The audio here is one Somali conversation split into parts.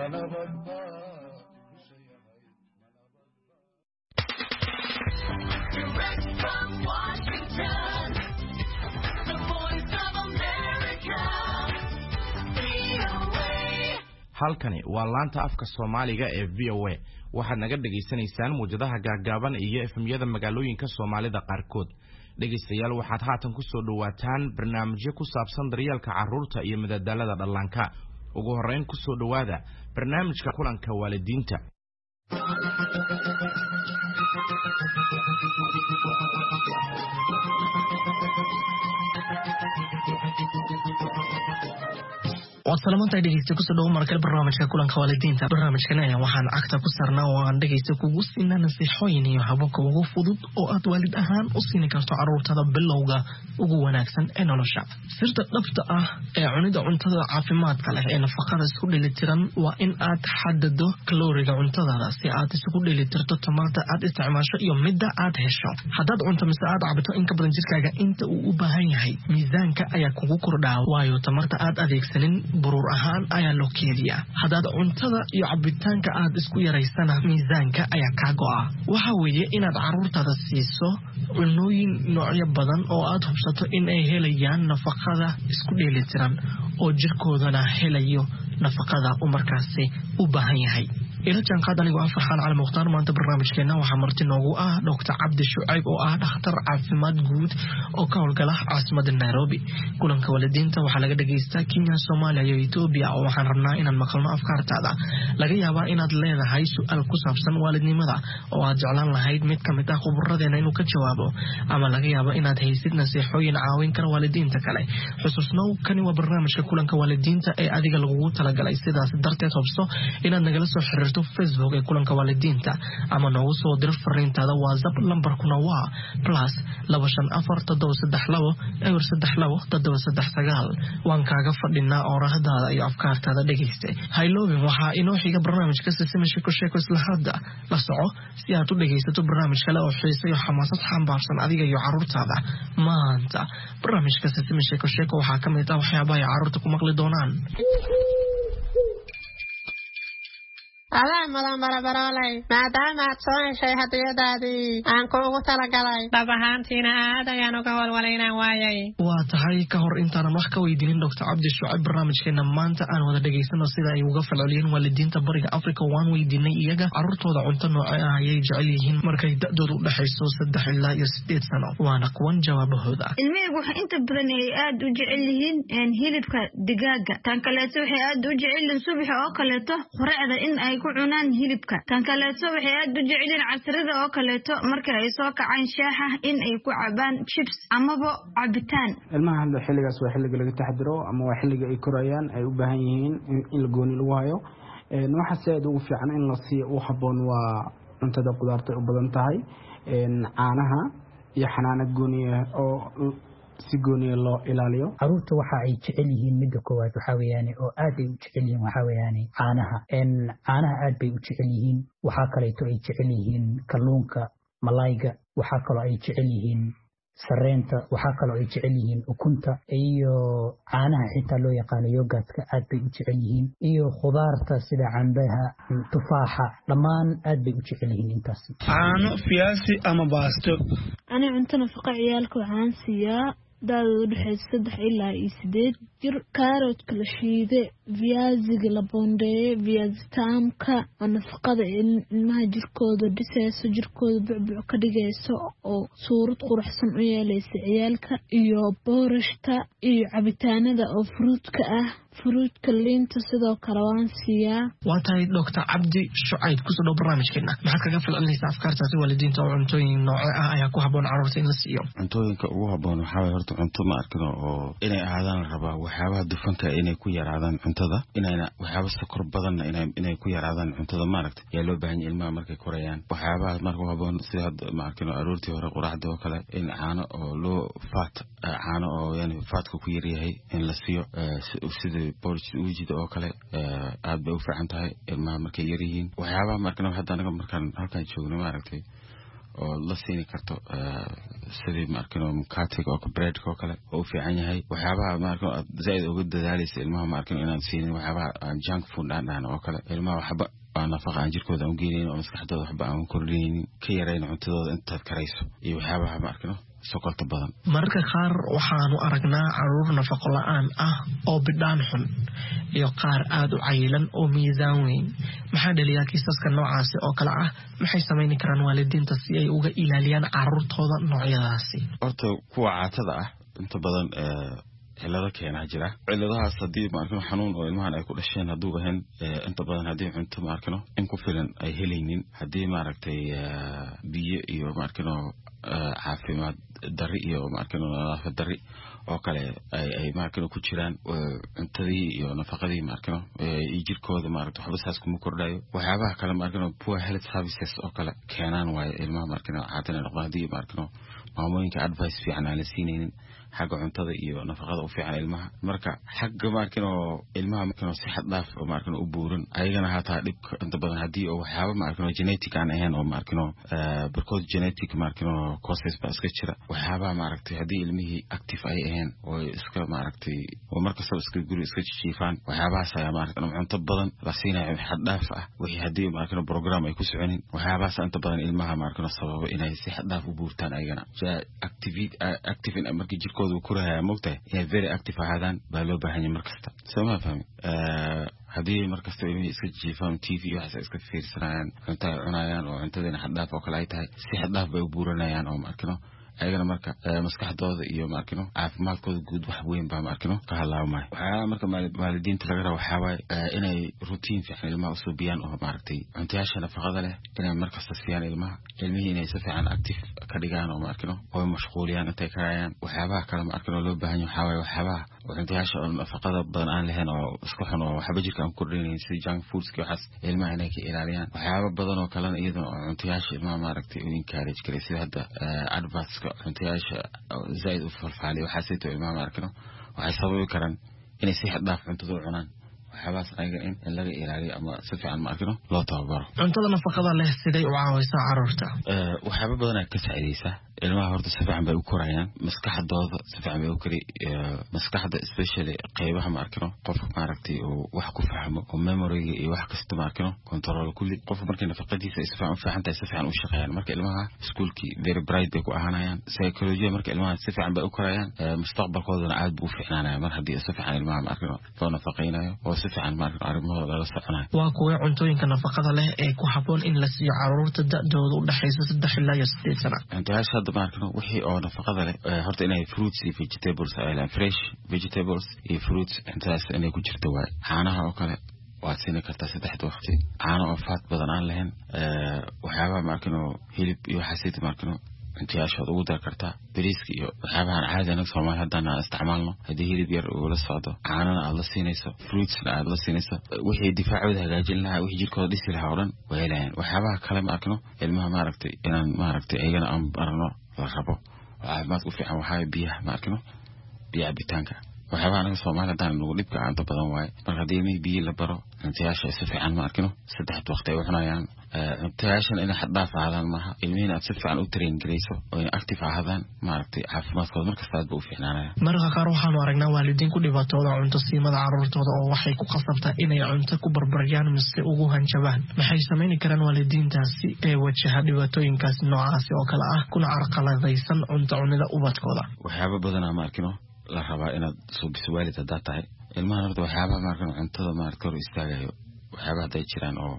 Direct from Washington, the voice of America, VOA. halkani waa laanta afka Soomaaliga ee VOA waxaad naga dhageysanaysaan muujadaha gaagaaban iyo efemyada magaalooyinka Soomaalida qaarkood dhageystayaal waxaad haatan ku soo dhawaataan barnaamijyo ku saabsan daryeelka carruurta iyo madadaalada dhallaanka ugu horeyn ku soo dhawaada barnaamijka kulanka waalidiinta وسلامات dhegeysta ku soo dhaw markale barnaamijka kulanka waalidiinta barnaamijkana waxaan agta ku sarnaa oo aan dhegeysta kugu siinaa nasiixooyin iyo hababka ugu fudud oo aad waalid ahaan u siin karto carruurtada bilowga ugu wanaagsan ee nolosha sirta dhabta ah ee cunida cuntada caafimaadka leh ee nafaqada isku dheelitiran waa in aad xadado kalooriga cuntada si aad isku dheelitirto tamarta aad isticmaasho iyo midda aad hesho haddaad cunto mise aad cabto in ka badan jirkaaga inta uu u baahan yahay miisaanka ayaa kugu kordhaa waayo tamarta aad adeegsanin burur ahaan ayaa loo keediyaa haddaad cuntada iyo cabitaanka aad isku yaraysana miisaanka ayaa kaa go'a waxa weeye inaad carruurtaada siiso cunooyin noocyo badan oo aad hubsato in ay helayaan nafaqada isku dheelitiran oo jirkoodana helayo nafaqada uu markaasi u baahan yahay ila jaanqaad anigu farxaan cali mukhtaar maanta barnaamijkeena waxaa marti noogu ah Dr. Cabdi Shucayb oo ah dhakhtar caafimaad guud oo ka howlgala caasimadda Nairobi kulanka waalidiinta waxaa laga dhageystaa Kenya Soomaaliya iyo Ethiopia oo waxaan rabnaa inaan maqalno afkaartaada laga yaabaa inaad leedahay su'aal ku saabsan waalidnimada oo aad jeclaan lahayd mid ka mid ah khubaradeena inuu ka jawaabo ama laga yaabaa inaad haysid nasiixooyin caawin kara waalidiinta kale xusuusnow kani waa barnaamijka kulanka waalidiinta ee adiga lagugu talagalay sidaas darteed hubso inaad nagala soo xiriirto Facebook ee kulanka waalidiinta ama noogu soo dir fariintaada WhatsApp lambarkuna waa +25432 waan kaaga fadhinaa oorahdaada iyo afkaartaada dhageyste hayloobin waxaa inoo xiga barnaamijka Sesame Sheeko isla hadda la soco si aad u dhageysato barnaamij kale oo xiiso iyo xamaasad xambaarsan adiga iyo carruurtaada maanta barnaamijka Sesame Sheeko waxaa ka mid ah waxyaabaha ay carruurta ku maqli doonaan adaa madan barabaroley maadaama aad soo heshay hadiyadaadii aan kuugu talagalay dhab ahaantiina aad ayaan uga walwalaynaan waayay waa tahay ka hor intaanan wax ka weydiinin Dr. Cabdi Shucayb barnaamijkeena maanta aan wada dhageysano sida ay uga falceliyeen waalidiinta bariga Afrika waan weydiinay iyaga carruurtooda cunto noocee ah ayay jecel yihiin markay da'doodu u dhaxayso 3 ilaa 8 sano waana kuwan jawaabahooda ilmihii waxa inta badan ay aad u jecel yihiin hilibka digaaga tan kaleeto waxay aad u jecel yihiin subaxa oo kaleeto quraacda in ay ku cunaan hilibka tan kaleeto waxay aad u jecel yihiin casrada oo kaleeto marka ay soo kacaan shaaha in ay ku cabaan chips amaba cabitaan ilmaha hadda xilligaas waa xilliga laga taxadiro ama waa xilliga ay korayaan ay u baahan yihiin in la gooni lagu hayo waxa aad ugu fiican in la siiyo u haboon waa cuntada qudaarta u badan tahay caanaha iyo xanaanad gooniya oo si gooniya loo ilaaliyo carruurta waxa ay jecel yihiin midda koowaad waxa weeyaan oo aad ay u jecel yihiin waxa weeyaan caanaha aad bay u jecel yihiin waxa kale oo ay jecel yihiin kalluunka malayga waxa kale oo ay jecel yihiin sareenta waxa kale oo ay jecel yihiin ukunta iyo caanaha xitaa loo yaqaan yogurtka aad bay u jecel yihiin iyo khudaarta sida cambaha tufaaxa dhammaan aad bay u jecel yihiin intaas caano fiyaasi ama baasto ana cunto nafaqo ciyaalka waxaan siiyaa daadoodu dhaxaysa 3 ilaa 8 jir carrot la shiiday viaziga la bondeeyay viazi taamka nafaqada ilmaha jirkooda dhisayso jirkooda bucbuc ka dhigayso oo suurad quruxsan u yeelaysa ciyaalka iyo boorashta iyo cabitaanada oo fruitka ah fruitka liinta sidoo kale waan siiyaa waa tahay Dr. Cabdi Shucayb ku soo dhaw barnaamijkeena maxaad kaga falcelinaysaa afkaartaasi waalidiinta oo cuntooyin noocee ah ayaa ku haboon carruurta in la siiyo cuntooyinka ugu haboon waxaa weeye horta cunto ma arkino oo inay ahaadaan rabaa waxyaabaha dufanka inay ku yaraadaan cuntada inayna waxyaabo sokor badan inay ku yaraadaan cuntada maaragtay yaa loo baahan yahay ilmaha markay korayaan waxyaabaha marka haboon sida ma arkino aroortii hore quraacda oo kale in caano oo loo caano oo yani faatka ku yar yahay in la siiyo sida boorjida oo kale aad bay u fiican tahay ilmaha markay yar yihiin waxyaabaha markana hadda anaga markaan halkan joogno maaragtay oo la siini karto sidii markano mukatiga oo breadka oo kale oo fiican yahay waxyaabaha markano zaid uga dadaalaysa ilmaha markano inaan siinin waxyaabaha junk food aan oo kale ilmaha waxba nafaqo aan jirkooda u geeynin oo maskaxdooda waxba aan kordhinin ka yareyn cuntadooda intaad karayso iyo waxyaabaha markano sokorta badan marka qaar waxaanu aragnaa caruur nafaqo la'aan ah oo bidhaan xun iyo qaar aad u cayilan oo miisaan weyn maxaa dhaliyaa kiisaska noocaasi oo kale ah maxay samayn karaan waalidiinta si ay uga ilaaliyaan caruurtooda noocyadaasi horta kuwa caatada ah inta badan cilado keena jira ciladahaas hadii markano xanuun oo ilmahan ay ku dhasheen haduu ahayn inta badan hadii cunto markano in ku filan ay helaynin hadii maaragtay biyo iyo markano caafimaad dari iyo markano nadaafad dari oo kale ay markano ku jiraan cuntadii iyo nafaqadii markano jirkooda maaragtay waxba saas kuma kordhayo waxyaabaha kale markano poor health services oo kale keenaan way ilmaha markano caadana noqdii markano maamooyinka advice fiican aan la siinaynin xagga cuntada iyo nafaqada u fiican ilmaha marka xagga markano ilmaha markano si xad dhaaf oo markano u buuran ayagana hataa dhib inta badan hadii oo waxyaabo markano genetic aan ahayn oo markano because genetic markano causes ba iska jira waxyaabaha maaragtay hadii ilmihii active ay ahayn oo iska maaragtay oo markasta iska guri iska jiifaan waxyaabahaas ayaa maaragtay cunto badan la siinayo xad dhaaf ah wixii hadii markano program ay ku soconin waxyaabahaas inta badan ilmaha markano sababo inay si xad dhaaf u buurtaan ayagana active in markii jirkooda ku raaya moogtahay inay very active ahaadaan baa loo baahan yahay markasta soo ma fahmi hadii markasta ilmihii iska jiifaan TV waxaas iska fiirsanayaan cunto ay cunayaan oo cuntadina xad dhaaf oo kale ay tahay si xad dhaaf bay u buuranayaan oo markano ayagana marka maskaxdooda iyo markano caafimaadkooda guud wax weyn baa markano ka halaamay waxa marka waalidiinta laga rabo waxa way inay routine fiican ilmaha u soo biyaan oo maaragtay cuntayaasha nafaqada leh inay markasta siiyaan ilmihii inay si fiican active ka dhigaan oo markano oo mashquuliyaan intay karayaan waxyaabaha kale markano loo baahan yahay waxyaabaha cuntayaasha oo nafaqada badan aan lahayn oo isku xun oo waxba jirka aan kordhinayn sida junk foods waxaas ilmaha inay ka ilaaliyaan waxyaabo badan oo kale iyadoo cuntayaasha ilmaha maaragtay u encourage kare sida hadda advice cuntayaasha zaid u falfaliyo waxa sayto ilmaha markano waxay sababi karaan inay si xad dhaaf cuntada u cunaan waxaas ayaga in laga ilaaliyo ama si fiican markano loo tababaro cuntada nafaqada leh siday u caawiysaa caruurta waxyaabo badan ay ka saacideysaa ilmaha horta si fiican bay u korayaan maskaxdooda si fiican bay u kori maskaxda especially qaybaha markano qofka maaragtay oo wax ku fahmo oo memory iyo wax kasta markano control kulli qofka markii nafaqadiisa ay si fiican u fiicantahay si fiican u shaqeeyaan marka ilmaha iskuulkii very bright bay ku ahaanayaan psychology marka ilmaha si fiican bay u korayaan mustaqbalkoodana aad buu u fiicnaanayaa mar hadii si fiican ilmaha markano loo nafaqeynayo oo si fiican markano arrimahooda la soconayo waa kuwa cuntooyinka nafaqada leh ee ku habboon in la siiyo caruurta da'dooda u dhaxaysa 3 ilaa 8 sano intaas hadda markano wixii oo nafaqada leh horta inay fruits iyo vegetables ay fresh vegetables iyo fruits intaas inay ku jirto way caanaha oo kale waa siin kartaa 3 waqti caano oo fat badan aan lahayn waxyaabaha markano hilib iyo xasiid markano intaashood ugu dar kartaa bariiska iyo waxyaabahan caadiga Soomaali hadana isticmaalno hadii hilib yar oo la socdo caanana aad la siinayso fruitsna aad la siinayso wixii difaacooda hagaajin lahaa wixii jirkooda dhisi lahaa oo dhan way helayaan waxyaabaha kale markano ilmaha maaragtay inaan maaragtay ayagana aan barno la rabo caafimaad ku fiican waxaa biyaha markano biyo cabitaanka waxyaabaha anaga Soomaali hadana nagu dhibka aanta badan waay marka hadii biyo la baro intaasha si fiican markano 3 waqti ay u cunayaan intaashan in xad dhaaf ahaadaan maaha ilmihiina si fiican u train gareyso oo in active ahaadaan maaragtay caafimaadkooda markasta aad buu u fiicnaanaya marka qaar waxaanu aragnaa waalidiin ku dhibaatooda cunto siimada caruurtooda oo waxay ku qasabtaa inay cunto ku barbariyaan mise ugu hanjabaan maxay samayn karaan waalidiintaasi ee wajaha dhibaatooyinkaas noocaasi oo kale ah kuna carqaladaysan cunto cunida ubadkooda waxyaabo badan ama arkino la rabaa inaad soo biswaalid hadaa tahay ilmaha horta waxyaabaha markano cuntada maaragtay hor istaagayo waxyaabaha haday jiraan oo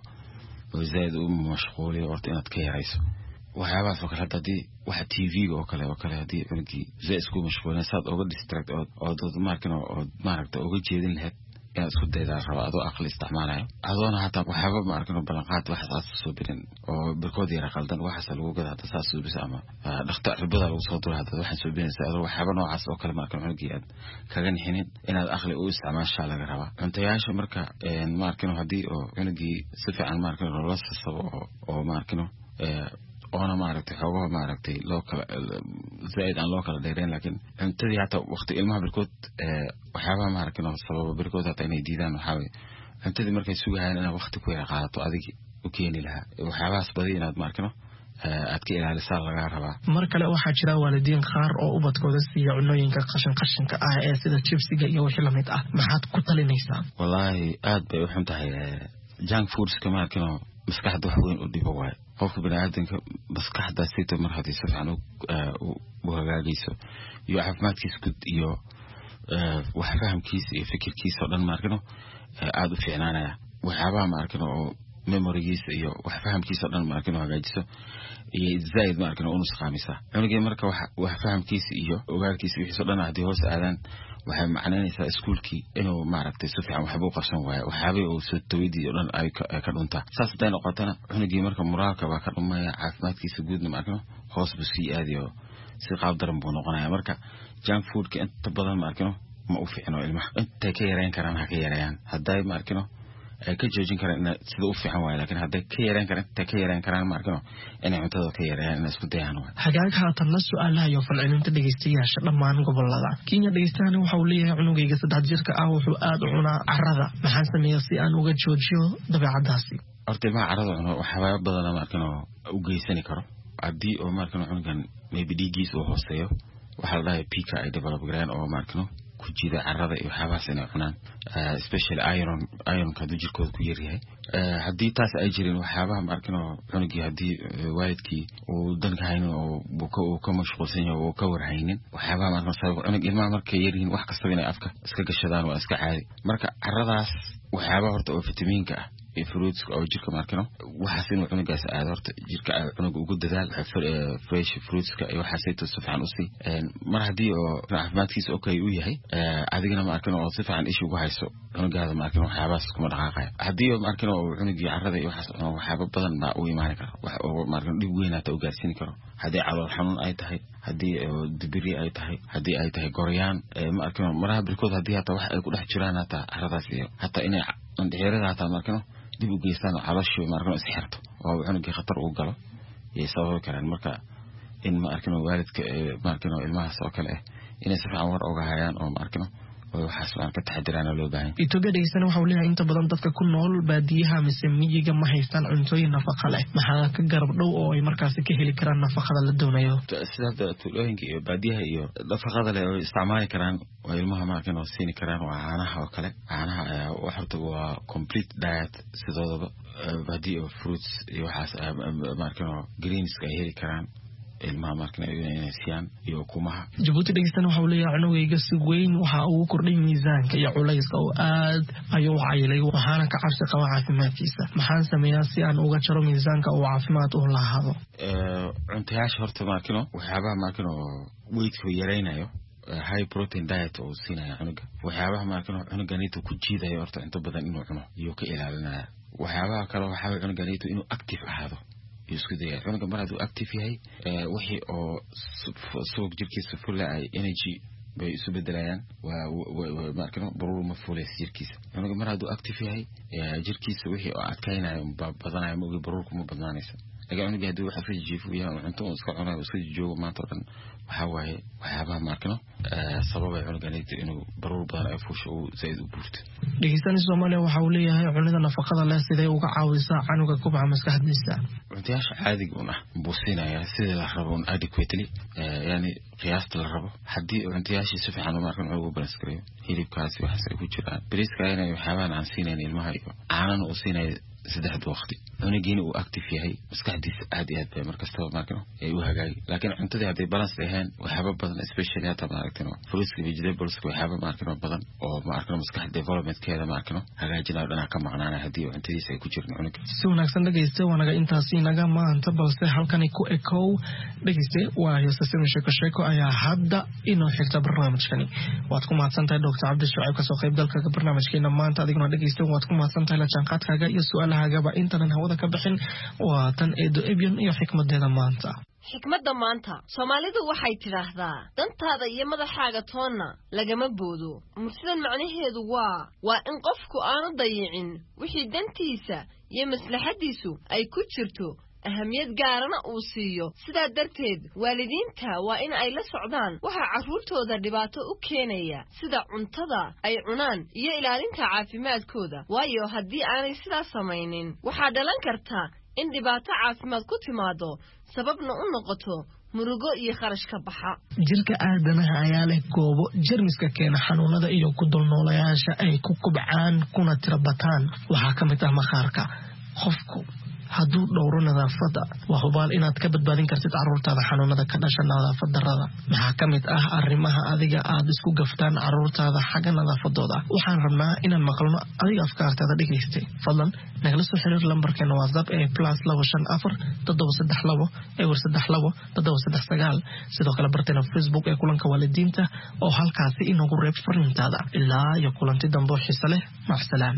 zaid u mashquuliyo horta inaad ka yarayso waxyaabahaas oo kale hadii waxa TV-ga oo kale hadii cunugii zaid isku mashquulin saad uga distract oo markano oo maaragtay uga jeedin lahayd inaad isku daydaa rabaa adoo aqli isticmaalayo adoona hataa waxyaaba markano ballanqaad waxaas soo birin oo barkood yara qaldan waxaas lagu gada hada saas soo bis ama dhakhtar ribada lagu soo duro hada waxaan soo binaysaa adoo waxyaaba noocaas oo kale markano cunugii aad kaga nixinin inaad aqli u isticmaashaa laga rabaa cuntayaasha marka markano hadii oo cunugii si fiican markano loo sasabo oo markano oona maaragtay xogaha maaragtay loo kala zaid aan loo kala dheereen laakiin cuntadii hata waqti ilmaha barkood waxyaabaha maaragtay sababa barkood hata inay diidaan waxaa weeye cuntadii markay sugayaan inaad waqti ku yara qaadato adigi u keeni lahaa waxyaabahaas badi inaad maaragtay aad ka ilaalisaa laga rabaa. mar kale waxaa jira waalidiin qaar oo ubadkooda siiya cunooyinka qashinka ah ee sida chipsiga iyo wixii lamid ah, maxaad ku talinaysaa? Wallahi aad bay u xun tahay junk foods kama arkino maskaxda wax weyn u dhibo waay. qofka bini'aadamka maskaxda sida mar hadii si fiican u hagaagayso iyo caafimaadkiisa guud iyo wax fahamkiisa iyo fikirkiisa oo dhan ma arkino aad u fiicnaanaya. waxyaabaha ma arkino oo memorygiisa iyo wax fahamkiisa oo dhan ma arkino hagaajiso iyo zaid ma arkino uu nusqaamisa. cunugii marka wax fahamkiisa iyo ogaarkiisa wixii dhan hadii hoos aadaan waxay macnaynaysaa iskuulkii inuu maaragtay si fiican waxba u qarsan waayo waxyaabay oo soo tawidii oo dhan ay ka dhuntaa. saas haday noqotana cunugii marka moraalka baa ka dhumaya, caafimaadkiisa guudna ma arkino hoos buu sii aadayo si qaab daran buu noqonaya. marka junk foodka inta badan ma arkino ma u fiicno ilmaha. intay ka yareyn karaan ha ka yareeyaan. haday ma arkino ay ka joojin karaan sida u fiican waayo, laakiin haday ka yareyn karaan ma arkino inay cuntada ka yareeyaan inay isku dayaan waayo. hagaag haatan la su'aalaha iyo falcelinta dhageystayaasha dhammaan gobolada Kenya. dhageystayaasha waxa uu leeyahay cunugayga 3 jirka ah wuxuu aad u cunaa carrada, maxaan sameeyaa si aan uga joojiyo dabeecadaasi? horta ilmaha carrada cuno waxyaabo badan ma arkino u geysan karo hadii oo ma arkino cunugan maybe dhiiggiisa uu hooseeyo waxa la dhahay pika ay develop gareen oo ma arkino ku jida carrada iyo waxyaabahaas inay cunaan, especially iron ka jirkooda ku yar yahay. hadii taas ay jireen waxyaabaha ma arkino cunugii hadii waalidkii uu danka haynin oo uu ka mashquulsan yahay oo ka warhaynin waxyaabaha ma arkino sabab cunug ilmaha markay yaryihiin wax kasta inay afka iska gashadaan waa iska caadi. marka carradaas waxyaabaha horta oo fitamiinka ah iyo fruits oo jirka ma arkino waxaas inuu cunugaas aad horta jirka cunug ugu dadaal fresh fruits ka iyo waxaas ay si fiican u sii mar hadii oo caafimaadkiisa okay u yahay adigana ma arkino oo si fiican ishu ugu hayso cunugaada ma arkino waxyaabahaas kuma dhaqaaqay. hadii ma arkino cunugii carrada iyo waxyaabo badan baa u imaan kara wax oo ma arkino dhib weyn u gaarsiin karo. hadii calool xanuun ay tahay, hadii dibiri ay tahay, hadii ay tahay goryaan ma arkino maraha birkood hadii hata wax ay ku dhex jiraan hata carradaas iyo hata inay dhexeerada hata ma arkino dib u geystaan caloosha ma arkino is xirto oo cunugii khatar u galo iyo sabab karaan. marka in ma arkino waalidka ma arkino ilmahaas oo kale inay si fiican war uga hayaan oo ma arkino waxaas aan ka taxadirana loo baahan. Itoobiya dhageysan waxa uu leeyahay inta badan dadka ku nool baadiyaha mise miyiga ma haystaan cuntooyin nafaqo leh, maxaa ka garab dhow oo ay markaas ka heli karaan nafaqada la doonayo? sida tuulooyinka iyo baadiyaha iyo nafaqada leh oo isticmaali karaan oo ilmaha ma arkino siin karaan waa caanaha oo kale. caanaha waxa waa complete diet sidooda baadiyo fruits iyo waxaas ma arkino greens ay heli karaan ilmaha markana inay siiyaan iyo kumaha. Jabuuti dhageysan waxa uu leeyahay cunugayga si weyn waxa uu kordhay miisaanka iyo culayska oo aad ayuu caylay waxaana ka cabsi qaba caafimaadkiisa, maxaan sameeyaa si aan uga jaro miisaanka oo caafimaad u lahaado? cuntayaasha horta markino waxyaabaha markino weydka yareynayo high protein diet oo siinaya cunuga. waxyaabaha markino cunuganiitu ku jiidayo horta inta badan inuu cuno iyo ka ilaalinaya. waxyaabaha kale waxa cunuganiitu inuu active ahaado isku dayay. cunuga mar hadduu active yahay wixii oo soo jirkiisa fulla ay energy bay isu bedelayaan waa markano baruur ma fuulay jirkiisa. cunuga mar hadduu active yahay jirkiisa wixii oo adkaynayo badanayo ma baruur kuma badnaanaysa. laga cunuga hadduu waxa ka jiifo yahay cunto iska cunayo iska joogo maanta oo dhan waxa waaye waxyaabaha markano sababay cunuganiitu inuu baruur badan ay fuusho oo zaid u buurto. dhageysan Soomaaliya waxa uu leeyahay cunada nafaqada leh sidee uga caawisaa canuga kubca maskaxdiisa? cuntayaasha caadiga ah buusinaya sida la rabo adequately yani qiyaasta la rabo. haddii cuntayaasha si fiican uma arkan ugu balance gareeyo hilibkaasi waxa ay ku jiraan bariiska inay waxyaabahan aan siinayna ilmaha iyo caanana u siinay 3 waqti cunugiina uu active yahay maskaxdiisa aad iyo aad bay markasta markano ay u hagaagi. laakiin cuntadii hadday balance lahayn waxyaabo badan especially hata ma aragtino fruits and vegetables waxyaabo ma arkano badan oo ma arkano maskax development keeda ma arkano hagaajinayo dhanaca ka maqnaana haddii cuntadiisa ay ku jiraan cunuga. si wanaagsan dhageysta wanaga intaasi naga maanta balse halkani ku ekow dhageysta waa Yosefin Sheeko ayaa hadda inoo xigta barnaamijkani. waad ku mahadsantahay Dr. Cabdi Shucayb ka soo qayb galka barnaamijkeena maanta adiguna dhageysta waad ku mahadsantahay la jaanqaadkaaga iyo su'aalahaaga intaan hawada ka bixin waa tan Eedo Ebion iyo xikmadeeda maanta. xikmadda maanta Soomaalidu waxay tiraahdaa dantaada iyo madaxaaga toonna lagama boodo. mursidan macnaheedu waa in qofku aanu dayicin wixii dantiisa iyo maslaxadiisu ay ku jirto ahamiyad gaarana uu siiyo. sidaa darteed waalidiinta waa in ay la socdaan waxa carruurtooda dhibaato u keenaya sida cuntada ay cunaan iyo ilaalinta caafimaadkooda, waayo haddii aanay sidaas samaynin waxaa dhalan karta in dhibaato caafimaad ku timaado sababna u noqoto murugo iyo kharash ka baxa. Jirka aadanaha ayaa leh goobo jeermiska keena xanuunada iyo ku dulnoolayaasha ay ku kubcaan kuna tirabataan. Waxaa ka mid ah maqaarka. Qofku hadduu dhowro nadaafadda waa hubaal inaad ka badbaadin kartid carruurtaada xanuunada ka dhasha nadaafad darrada. Maxaa ka mid ah arrimaha adiga aad isku gaftaan carruurtaada xagga nadaafadooda. Waxaan rabnaa inaan maqalno adiga afkaartaada dhageystay. Fadlan nagala soo xiriir lambarkeena WhatsApp ee +254 732 739. Sidoo kale barteena Facebook ee kulanka waalidiinta oo halkaasi inagu reeb fariintaada. Ilaa iyo kulanti dambe xiiso leh. Macasalaam.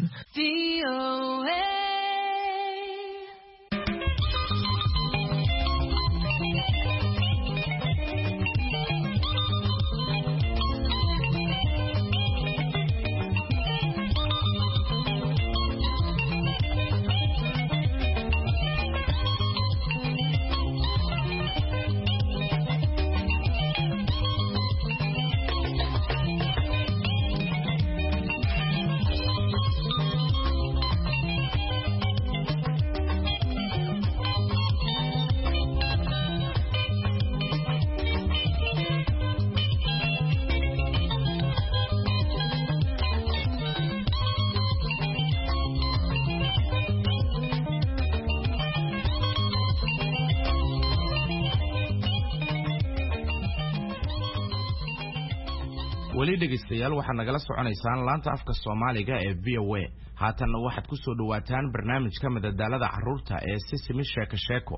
weli dhegeystayaal waxaad nagala soconaysaan laanta afka Soomaaliga ee VOA. Haatanna waxaad ku soo dhawaataan barnaamijka madadaalada carruurta ee Sisimi Sheeko Sheeko.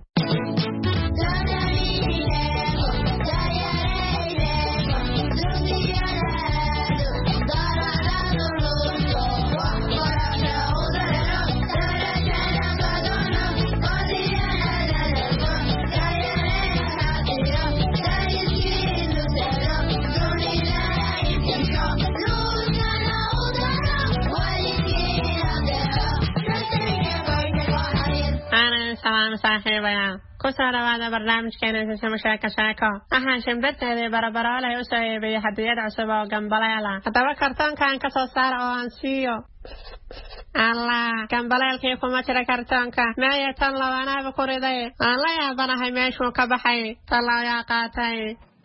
saaxiibayaal ku soo dhawaada barnaamijkeena Sisimi Sheeko Sheeko. Waxaan shimbirteedii barabaroolay u soo iibiyey hadiyad cusub oo gambaleela. Haddaba kartoonkan ka soo saara oo aan siiyo. Allah, gambaleelkii kuma jira kartoonka. Meeya tan labanaaba ku riday. Aan la yaabanahay meeshuu ka baxay. Talaa yaa qaatay.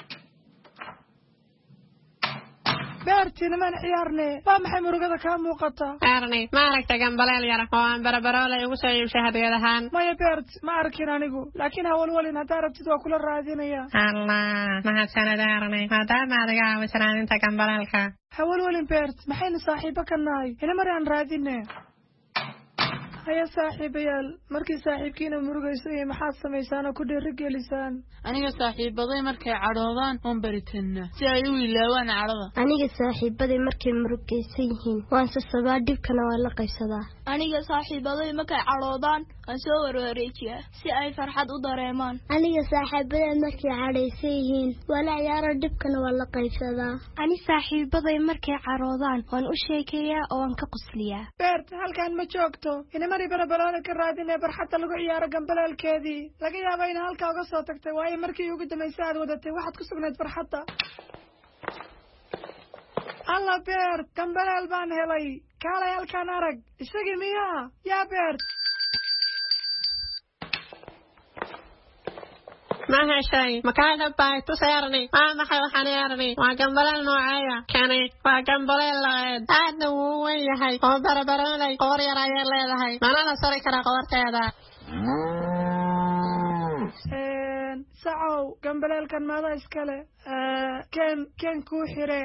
beertina man ciyaarne waa maxay murugada ka muuqata arnay ma aragta gambaleel yar oo aan barabaroolay ugu soo iibshay hadiyadahan maya beert ma arkin anigu laakiin hawlwalin hadaa rabtid waa kula raadinaya Allah mahadsanid arnay maadaama adiga aawisnaaninta gambaleelka hawlwalin beert maxayna saaxiibo ka nahay ina maraan raadine haya saaxiibayaal markii saaxiibkiina murugaysay maxaad samaysaan oo ku dhiirigelisaan aniga saaxiibaday markay cadhoodaan oon baritanna si ay u ilaawaan cadhada aniga saaxiibaday markay murugaysan yihiin waan sabaa dhibkana waa la qaybsadaa aniga saaxiibaday markay cadhoodaan aan soo warwareejiyaa si ay farxad u dareemaan aniga saaxiibaday markay cadhaysan yihiin wala ciyaaro dhibkana waa la qaybsadaa ani saaxiibaday markay cadhoodaan waan u sheekeeyaa oo aan ka qosliyaa beert halkaan ma joogto mari barabaroole ka raadinay barxadda lagu ciyaaro gambaleelkeedii laga yaabo in halka uga soo tagtay waayo markii ugu dambeysay aad wadatay waxaad ku sugnayd barxadda alla beert gambaleel baan helay kaalay halkaan arag isagii miyaa yaa beert ما هالشيء مكان باي تسيرني ما خير حنيرني وجنبلين نوعية كاني وجنبلين لعيد عاد ويا هاي وبربرلي قوري راير لي هاي ما أنا صار كنا قورت هذا سعو جنبلين كان ماذا إسكاله كان كوحرة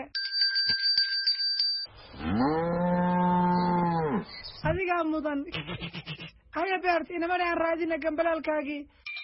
هذه قام مضن هيا بيرت إنما أنا راجينا جنبلين كاجي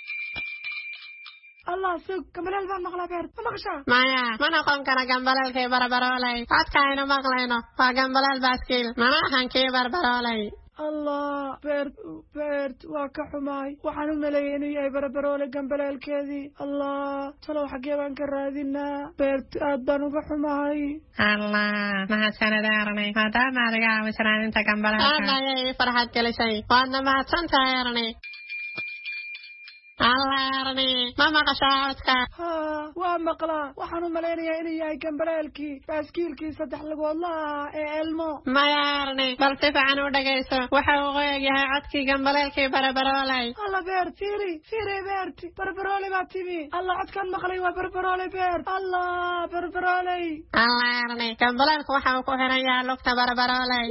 الله سوق جنبلال بان مغلا بيرت ما مغشا مايا ما نقوم كنا جنبلال كي بربرولي قد كاينو مغلينو فجنبلال باسكيل ما نحن كي بربرولي الله بيرت واكا حماي وحنو ملايين يا بربرولي جنبلال كذي الله تلو حقي بان كرادينا بيرت أدبانو بحماي الله ما هسنا دارني ما دام عليها وسران انت جنبلال أنا يا فرحت كل شيء وأنا ما تنتهي allaarni ma maqashaa codka waa maqlaa waxaan u malaynayaa inuu yahay gambaleelkii baaskiilkii 3 lugoodlaha ee elmo mayaarni bal si fiican u dhagayso waxa uu qoyahay codkii gambaleelkii barbaroolay alla beer fiiri beerti barbaroolay baa timi alla codkan maqlay waa barbaroolay beer alla barbaroolay allaarni gambaleelku waxa uu ku xiran yahay lugta barbaroolay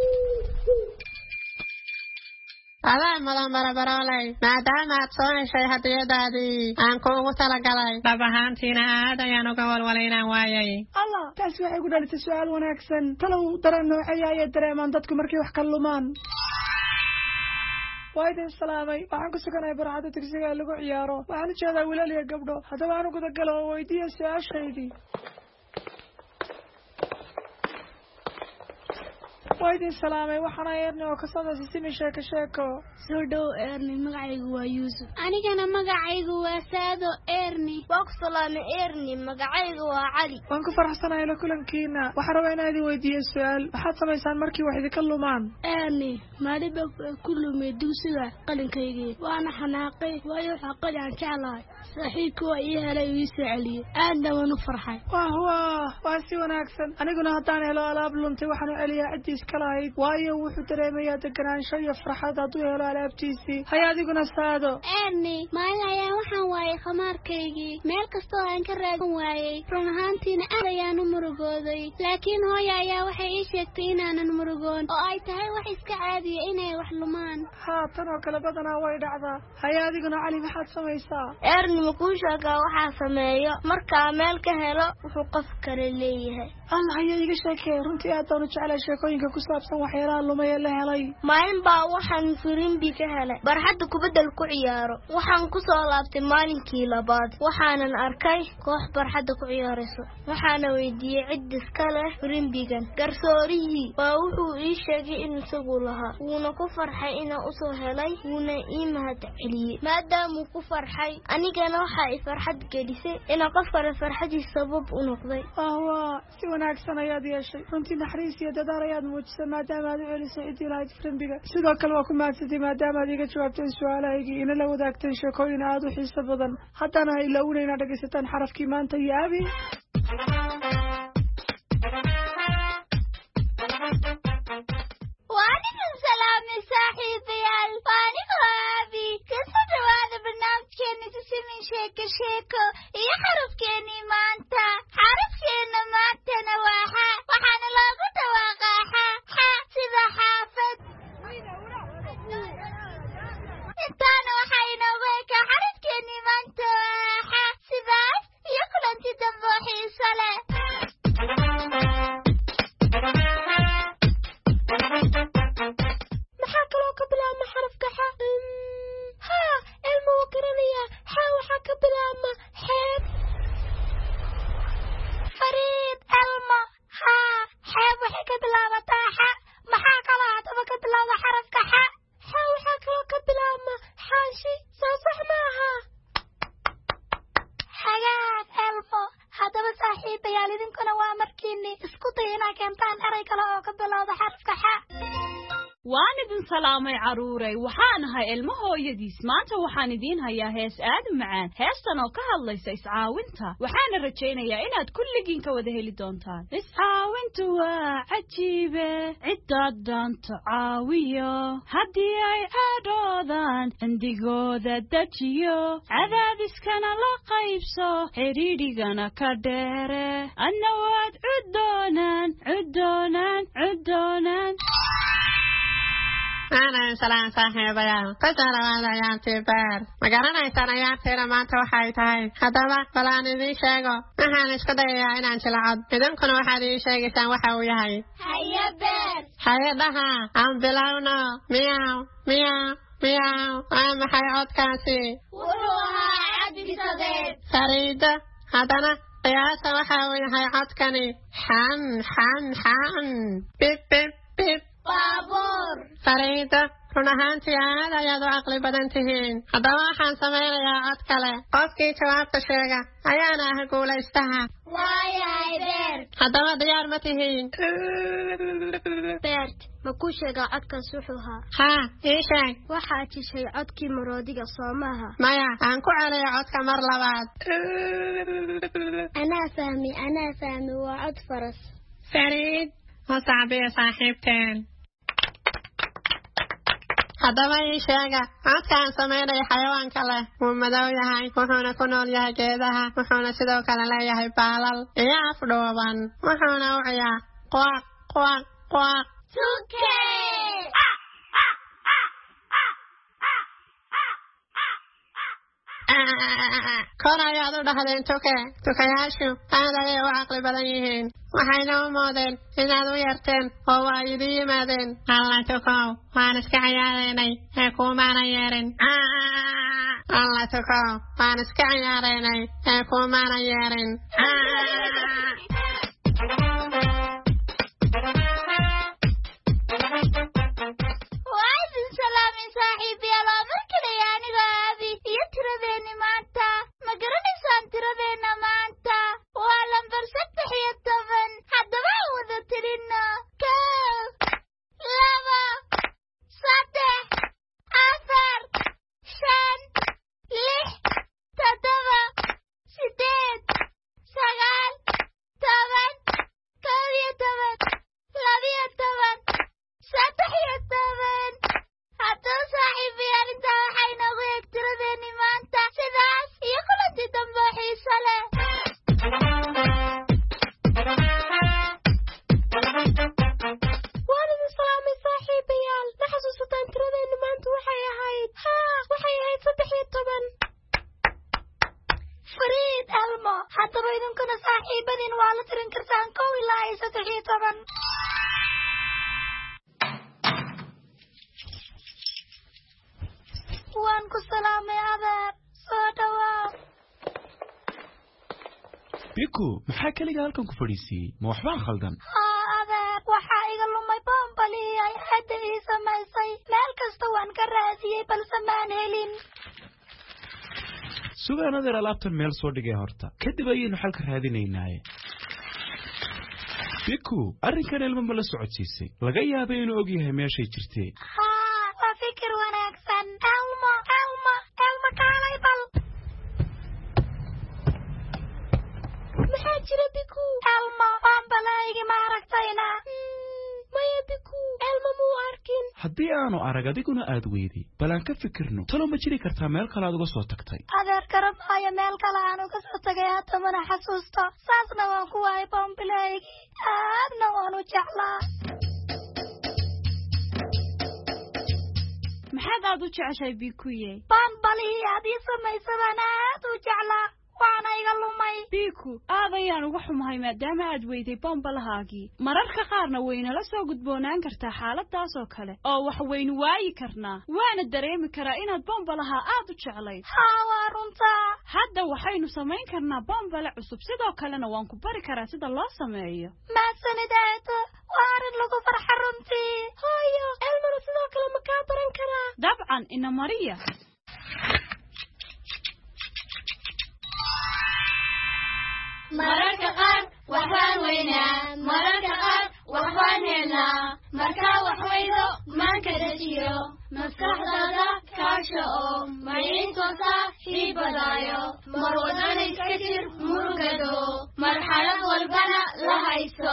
adaa mudan barbaroolay maadaama aad soo heshay hadiyadaadii aan kuugu talagalay dhab ahaantiina aad ayaan uga walwalaynaan waayay allah taas waxay ku dhalisay su-aal wanaagsan talow dareen nooceeya ayay dareemaan dadku markay wax ka lumaan waa idin salaamay waxaan ku suganahay barxadda tigsiga ee lagu ciyaaro waxaan u jeedaa wiilal iyo gabdho haddaba aan u gudagalo oo weydiiya su-aashaydii waa idin salaamay waxaana eerni oo ka soo simi sheeko soo dhow eerni magacaygu waa yuusuf anigana magacaygu waa saado eerni waa ku salaamay eerni magacaygu waa cali waan ku faraxsanahay la kulankiina waxaan rabaa inaan idin weydiiyo su-aal maxaad samaysaan markii wax idinka lumaan eerni maaliba ku lumay dugsiga qalinkaygii waana xanaaqay waayo waxaa qali aan jeclahay saaxiibka waa ii helay ii soo celiyey aadna waan u farxay waa si wanaagsan aniguna haddaan helo alaab luntay waxaan u celiyaa ciddiis kalahayd waayo wuxuu dareemayaa deganaansho iyo farxad hadduu helo alaabtiisii hay adiguna saado eerni maalin ayaan waxaan waayay khamaarkaygii meel kastoo aan ka raadin waayey run ahaantiina aad ayaan u murugooday laakiin hooya ayaa waxay ii sheegtay inaanan murugoon oo ay tahay wax iska caadiya inay wax lumaan tan oo kale badanaa way dhacdaa hay adiguna cali maxaad samaysaa eerni makuu sheegaa waxaa sameeyo markaa meel ka helo wuxuu qof kale leeyahay allah ayaa iga sheekay runtii aad baan u jeclay sheekooyinka ku saabsan waxyaalaha lumay ee la helay maalin baa waxaan firimbi ka helay barxadda kubaddal ku ciyaaro waxaan ku soo laabtay maalinkii labaad waxaanan arkay koox barxadda ku ciyaarayso waxaana weydiiyey cid iska leh firimbigan garsoorihii waa wuxuu ii sheegay in isagu lahaa wuuna ku farxay inaan usoo helay wuuna ii mahad celiyey maadaamuu ku farxay anigana waxaa i farxad gelisay inaan qof kale farxadiis sabab u noqday si wanaagsan ayaad yeeshay runtii naxariis iyo dadaal ayaad muujisay maadaama aad u celisay ciddii lahayd firimbiga sidoo kale waa ku mahadsantay maadaama aad iga jawaabteen su-aalahaygii ina la wadaagteen sheekooyin aad u xiiso badan haddana ha ilowna inaad dhegaysataan xarafkii maanta iyo abi waanigan salaamay saaxiibayaal waanigo abi kasoo dhawaada barnaamijkeena tusimin sheeko iyo xarafkeenii maanta xarafkeena maantana waa xa waxaana loogu dhawaaqaa xa sida xaafad intaana waxaa inoogu ekaa xarafkeenii maanta waa xa sidaas iyo kulanti dambe oo xiiso leh maxaa kaloo ka bilaabma xarafka xa elmo waa garanaya xa waxaa ka bilaabma xeeb fariid elmo xeeb waxay ka bilaabataa xa maxaa kaloo haddaba ka bilaaba xarafka xa waxaa kaloo ka bilaabma xaashi soo sax maaha xagaag elmo haddaba saaxiibayaal idinkuna waa markiini isku day inaa keentaan eray kale oo ka bilowda xarafka xa waan idin salaamay caruuray waxaan ahay ilmo hooyadiis maanta waxaan idiin hayaa hees aad u macaan heestan oo ka hadlaysa iscaawinta waxaana rajaynayaa inaad kulligiin ka wada heli doontaan iscaawintu waa cajiibe ciddaad doonto caawiyo haddii ay caadhoodaan cindigooda dejiyo cadaadiskana la qaybso xidhiidhigana ka dheere adna waad cuddoonaan aanan salaan saaxiibayaal ka soo dhawaada ciyaartii beer ma garanaysaan ciyaartiina maanta waxay tahay haddaba bal aan idiin sheego waxaan isku dayayaa inaan jilcod idinkuna waxaad ii sheegaysaan waxa uu yahay haye beer haye dhaha aan bilowno miyaw waa maxay codkaasi wuxuu ahaa cabdisadeed fariida haddana qiyaasa waxa uu yahay codkani xan bib baabuur. Fariida, run ahaantii aad ayaad u caqli badan tihiin. Haddaba waxaan samaynayaa cod kale. Qofkii jawaabta sheega ayaana ah guulaystaha. Waayahay Beert. Haddaba diyaar ma tihiin? Beert, ma ku sheegaa codkaas wuxuu ahaa? Haa, ii sheeg. Waxaad tishay codkii maroodiga soo maaha? Maya, aan ku celiyo codka mar labaad. Anaa fahmi, waa cod faras. Fariid, ma saabiya saaxiibteen. haddaba ii sheega codkaan samaynaya xayawaanka leh wuu madow yahay wuxuuna ku nool yahay geedaha wuxuuna sidoo kale leeyahay baalal iyo afdhuuban wuxuuna u ciyaa quaq quaq quaq tuke kor ayaad u dhahdeen tukayaashu aad ayay u caqli badan yihiin waxayna u moodeen inaad u yarteen oo waa idin yimaadeen alla tukow waan iska ciyaaraynay ee kuumaanan yeerin alla tukow waan iska ciyaaraynay ee kuumaanan yeerin maxaa kaliya halkan ku fadhiisiyay ma waxbaan khaldan adeer waxaa iga lumay bombali ay hadda ii samaysay meel kasta waan ka raadiyey balse maan helin sugaan adeer alaabtan meel soo dhigay horta kadib ayaynu xalka raadinaynaaye biku arrinkan ilmo ma la socodsiisay laga yaabay inuu og yahay meeshay jirtee waa fikir wanaagsan elmo kaalay bal maxaa jira biku elmo boombalaygi ma aragtayna maya biku elmo muu arkin haddii aanu arag adiguna aad weyday bal aan ka fikirno talo ma jiri kartaa meel kale aad uga soo tagtay adeer garabaayo meel kale aan uga soo tagay hadda mana xasuusto saasna waan ku waayay boombalaygi aadna waan u jeclaa maxaad aad u jeceshay bikuye boombalihii aad ii samaysadaan aad u jeclaa waana iga lumay biku aad ayaan uga xumahay maadaama aad weyday bombalahaagii mararka qaarna waynala soo gudboonaan kartaa xaaladaas oo kale oo wax waynu waayi karnaa waana dareemi karaa inaad bombalaha aad u jeclayd waa runtaa hadda waxaynu samayn karnaa bombale cusub sidoo kalena waan ku bari karaa sida loo sameeyo mahadsanid waa arrin lagu farxa runtii hooyo elmana sidoo kale ma kaa baran karaa dabcan ina mariya mararka qaar waxbaan weynaa mararka qaar waxbaan helnaa markaa wax weydo maanka dajiyo maskaxdaada kaasha oo maciintoosa hii badaayo mar wadana iska jir murugado marxalad walbana la hayso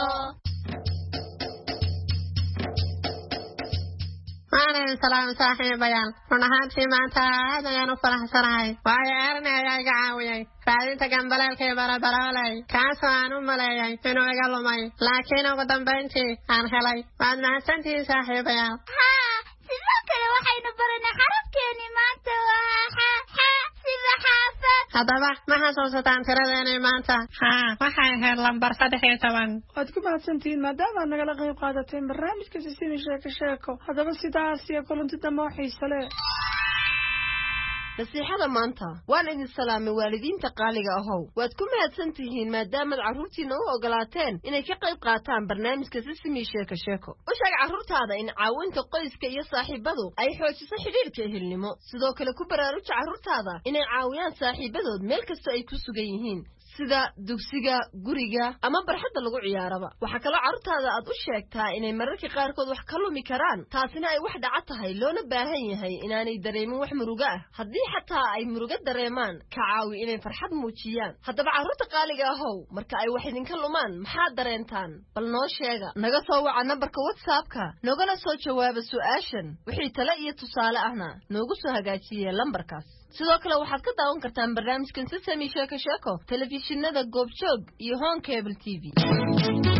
maalin salaam saaxiibayaal run ahaantii maanta aad ayaan u faraxsanahay waayo erni ayaa iga caawiyey raadinta gambaleelkii barabarooley kaasoo aan u maleeyay inuu iga lumay laakiin ugu dambayntii aan helay waad mahadsantihiin saaxiibayaal sidoo kale waxaynu baranay xarafkeeni maanta waa sida xaafad haddaba ma xasuusataan tiradeenay maanta waxay ahayd lambar 13 waad ku mahadsantihiin maadaama aad nagala qayb qaadateen barnaamijka sisimi sheeko haddaba sidaas iyo kulanti dambe oo xiiso leh nasiixada maanta waan idin salaamay waalidiinta qaaliga ahow waad ku mahadsantihiin maadaama carruurtiina u ogolaateen inay ka qayb qaataan barnaamijka Sesame Sheeko Sheeko u sheeg carruurtaada in caawinta qoyska iyo saaxiibadu ay xoojiso xiriirka ehelnimo sidoo kale ku baraaruj carruurtaada inay caawiyaan saaxiibadood meel kasta ay ku sugan yihiin sida dugsiga guriga ama barxadda lagu ciyaaraba waxa kale carruurtaada aad u sheegtaa inay mararka qaarkood wax ka lumi karaan taasina ay wax dhaca tahay loona baahan yahay inaanay dareemin wax muruga ah haddii xataa ay muruga dareemaan ka caawi inay farxad muujiyaan haddaba carruurta qaaliga ahow marka ay wax idinka lumaan maxaad dareentaan bal noo sheega naga soo waca nambarka WhatsApp-ka nogana soo jawaaba su'aashan wixii tale iyo tusaale ahna noogu soo hagaajiyee lambarkaas sidoo kale waxaad ka daawan kartaan barnaamijkan Sesame Sheeko Sheeko telefishinada Goobjoog iyo Home Cable TV